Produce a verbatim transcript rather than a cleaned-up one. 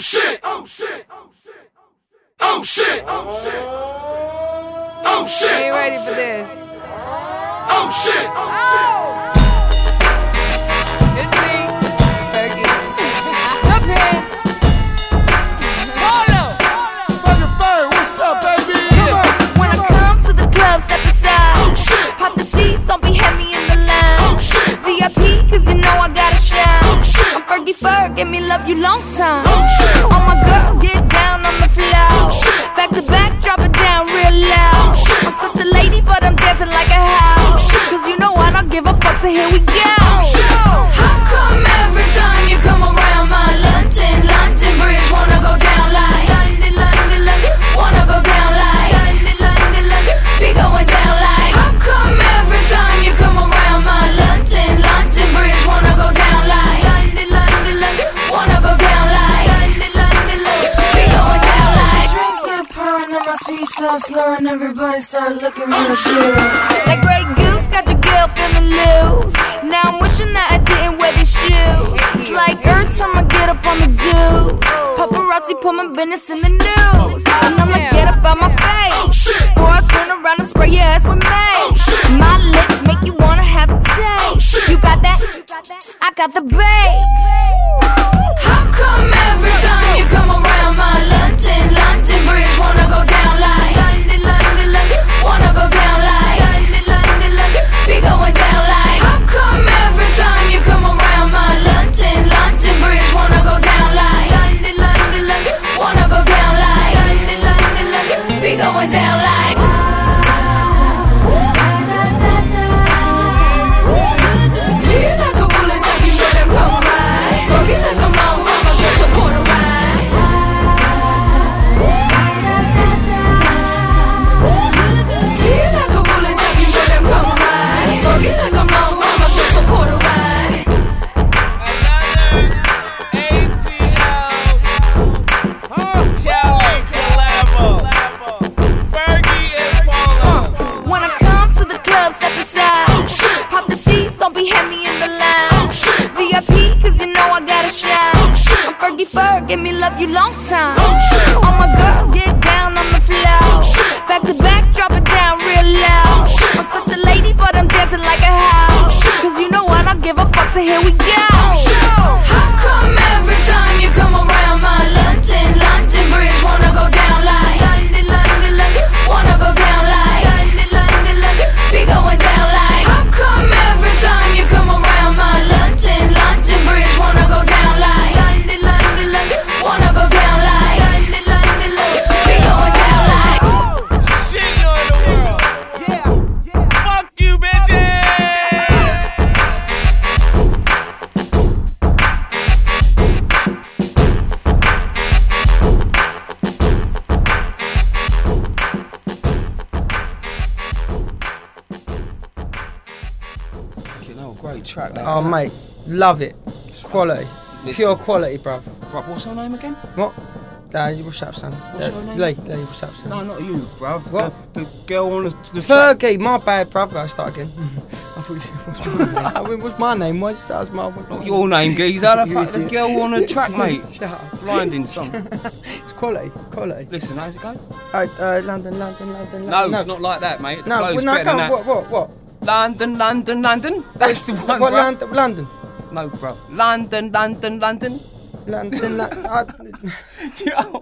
shit! Oh shit! Oh shit! Oh shit! Oh shit! Ain't ready for this. Oh shit! Oh! It's me, Fergie. Up here. Polo. Fucking Ferg, what's up, baby? Come on, When I come on. come to the club, step aside. Oh shit! Pop the seats, don't be heavy in the line. Oh shit! V I P, cause you know I gotta shine. Oh shit! I'm Fergie Ferg, give me love you long time. Oh shit! All my girls get down on the floor. Oh shit! Back to back, drop it down real loud. Oh shit! I'm such a lady, but I'm dancing like a house. Oh shit! Cause you know I don't give a fuck, so here we go. Oh shit! How come every time you come around my London, London Bridge wanna go down like London, London, London, wanna go down like London, London, London, be going down like. How come every time you come around my London, London Bridge wanna go down like London, London, London, wanna go down like London, London, London, be going down like. Drinks start pouring and my speech starts slurring, everybody start looking real good. Like Grey Goose got your girl feeling loose. Now I'm wishing that I didn't wear these shoes. It's like every time I get up on the do, paparazzi put my business in the news. And I'm like, get up out my face. Oh shit! Or I turn around and spray your ass with mace. Oh shit! My lips make you wanna have a Oh taste. shit! You got that? I got the bass. How come every time you come around my London, London Bridge wanna go down like London, London, London, wanna go down like London, London, London, be going down like. How come every time you come around my London, London Bridge wanna go down like London, London, London, wanna go down like London, London, London, be going down like. Feel like a bullet, take you ready to come right. Forget like I'm long time, I should support a ride. Feel like a bullet, take you ready to come right. Forget like I'm long time, I should support a ride. When I come to the club, step aside. Oh shit! Pop the seats, don't be heavy in the line. Oh shit! V I P, cause you know I gotta shine. Oh shit! I'm Fergie Ferg, give me love you long time. Oh shit! All my girls get down on the floor. Oh shit! Back to back, drop it down real loud. Oh shit! I'm such a lady, but I'm dancing like a house. Oh shit! Cause you know I don't give a fuck, so here we go. Oh shit! How come every time you come around my London, London Bridge wanna go down like London, London, London, wanna go down like London, London, London, be going down like. How come every time you come around my London, London Bridge wanna go down like London, London, London, wanna go down like London, London, London, be going down like. Shit on the world. Yeah. Fuck you, bitches. You know, great track that. Oh, mate, love it. Quality. Listen. Pure quality, bruv. Bruv, what's her name again? What? Uh, what's up, son? What's uh, your name? Lee, Lee, what's up, son? No, not you, bruv. What? The, the girl on the, the track. Fergie, my bad, bruv. I start again. I thought you said, what's my name? I mean, what's my name? Why'd you say that's my what's my Not your name, geezer. The, You fuck, the idiot. girl on the track, mate. Shut up. Blinding song. It's quality, quality. Listen, how's it go? Uh, uh, London, London, London, No, London. it's not like that, mate. The No, flow's well, no, better go than on. that. What, what, what? London, London, London. That's the one, What, bruv. London, London? No, bruv. London, London, London. London, London. Yo.